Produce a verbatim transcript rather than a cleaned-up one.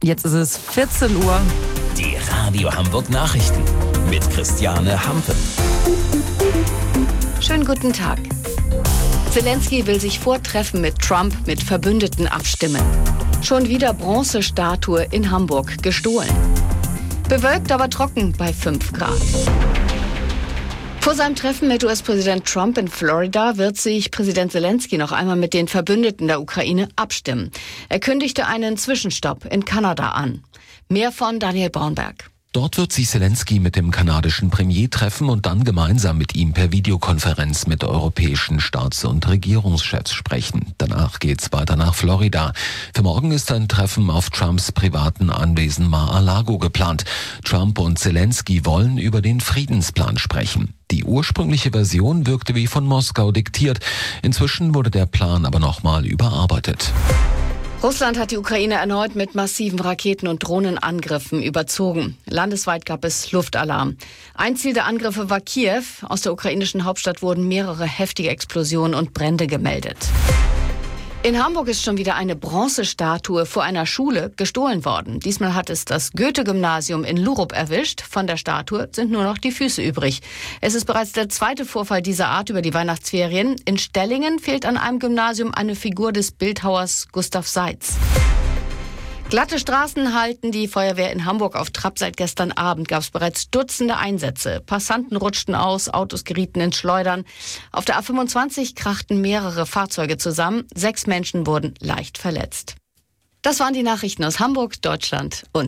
Jetzt ist es vierzehn Uhr. Die Radio Hamburg Nachrichten mit Christiane Hampe. Schönen guten Tag. Zelensky will sich vor Treffen mit Trump mit Verbündeten abstimmen. Schon wieder Bronzestatue in Hamburg gestohlen. Bewölkt, aber trocken bei fünf Grad. Vor seinem Treffen mit U S-Präsident Trump in Florida wird sich Präsident Zelensky noch einmal mit den Verbündeten der Ukraine abstimmen. Er kündigte einen Zwischenstopp in Kanada an. Mehr von Daniel Braunberg. Dort wird sich Zelensky mit dem kanadischen Premier treffen und dann gemeinsam mit ihm per Videokonferenz mit europäischen Staats- und Regierungschefs sprechen. Danach geht's weiter nach Florida. Für morgen ist ein Treffen auf Trumps privaten Anwesen Mar-a-Lago geplant. Trump und Zelensky wollen über den Friedensplan sprechen. Die ursprüngliche Version wirkte wie von Moskau diktiert. Inzwischen wurde der Plan aber nochmal überarbeitet. Russland hat die Ukraine erneut mit massiven Raketen- und Drohnenangriffen überzogen. Landesweit gab es Luftalarm. Ein Ziel der Angriffe war Kiew. Aus der ukrainischen Hauptstadt wurden mehrere heftige Explosionen und Brände gemeldet. In Hamburg ist schon wieder eine Bronzestatue vor einer Schule gestohlen worden. Diesmal hat es das Goethe-Gymnasium in Lurup erwischt. Von der Statue sind nur noch die Füße übrig. Es ist bereits der zweite Vorfall dieser Art über die Weihnachtsferien. In Stellingen fehlt an einem Gymnasium eine Figur des Bildhauers Gustav Seitz. Glatte Straßen halten die Feuerwehr in Hamburg auf Trab. Seit gestern Abend gab es bereits Dutzende Einsätze. Passanten rutschten aus, Autos gerieten ins Schleudern. Auf der A fünfundzwanzig krachten mehrere Fahrzeuge zusammen. Sechs Menschen wurden leicht verletzt. Das waren die Nachrichten aus Hamburg, Deutschland und